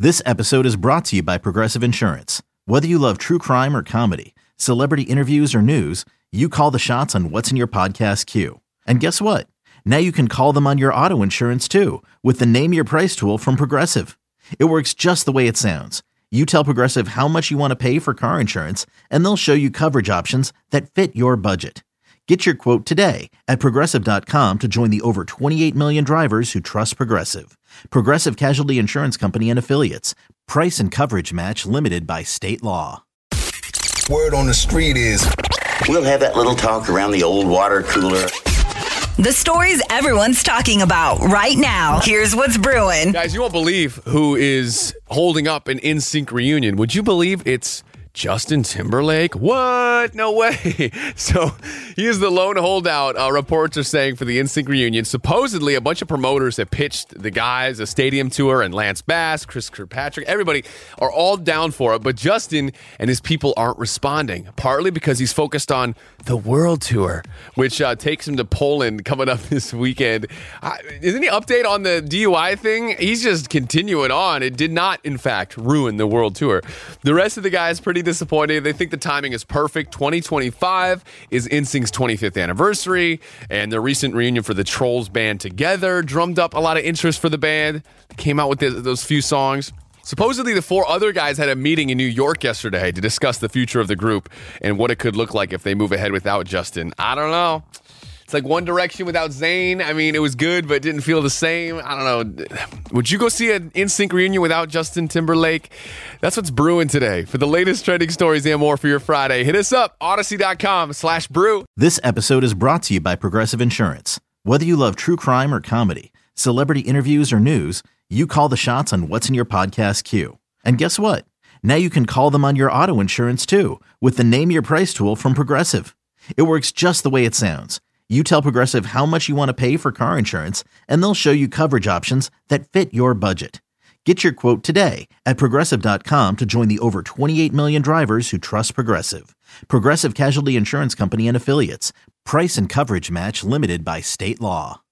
This episode is brought to you by Progressive Insurance. Whether you love true crime or comedy, celebrity interviews or news, you call the shots on what's in your podcast queue. And guess what? Now you can call them on your auto insurance too with the Name Your Price tool from Progressive. It works just the way it sounds. You tell Progressive how much you want to pay for car insurance, and they'll show you coverage options that fit your budget. Get your quote today at Progressive.com to join the over 28 million drivers who trust Progressive. Progressive Casualty Insurance Company and Affiliates. Price and coverage match limited by state law. Word on the street is we'll have that little talk around the old water cooler. The stories everyone's talking about right now. Here's what's brewing. Guys, you won't believe who is holding up an NSYNC reunion. Would you believe it's Justin Timberlake? What? No way. So he is the lone holdout, reports are saying, for the NSYNC reunion. Supposedly, a bunch of promoters have pitched the guys a stadium tour, and Lance Bass, Chris Kirkpatrick, everybody are all down for it. But Justin and his people aren't responding, partly because he's focused on the world tour, which takes him to Poland coming up this weekend. Is any update on the DUI thing? He's just continuing on. It did not, in fact, ruin the world tour. The rest of the guys pretty disappointed. They think the timing is perfect. 2025 is NSYNC's 25th anniversary, and the recent reunion for the Trolls band Together drummed up a lot of interest for the band. They came out with those few songs. Supposedly, the four other guys had a meeting in New York yesterday to discuss the future of the group and what it could look like if they move ahead without Justin. I don't know. It's like One Direction without Zayn. I mean, it was good, but it didn't feel the same. I don't know. Would you go see an NSYNC reunion without Justin Timberlake? That's what's brewing today. For the latest trending stories and more for your Friday, hit us up, Odyssey.com/brew. This episode is brought to you by Progressive Insurance. Whether you love true crime or comedy, celebrity interviews or news, you call the shots on what's in your podcast queue. And guess what? Now you can call them on your auto insurance too with the Name Your Price tool from Progressive. It works just the way it sounds. You tell Progressive how much you want to pay for car insurance, and they'll show you coverage options that fit your budget. Get your quote today at Progressive.com to join the over 28 million drivers who trust Progressive. Progressive Casualty Insurance Company and Affiliates. Price and coverage match limited by state law.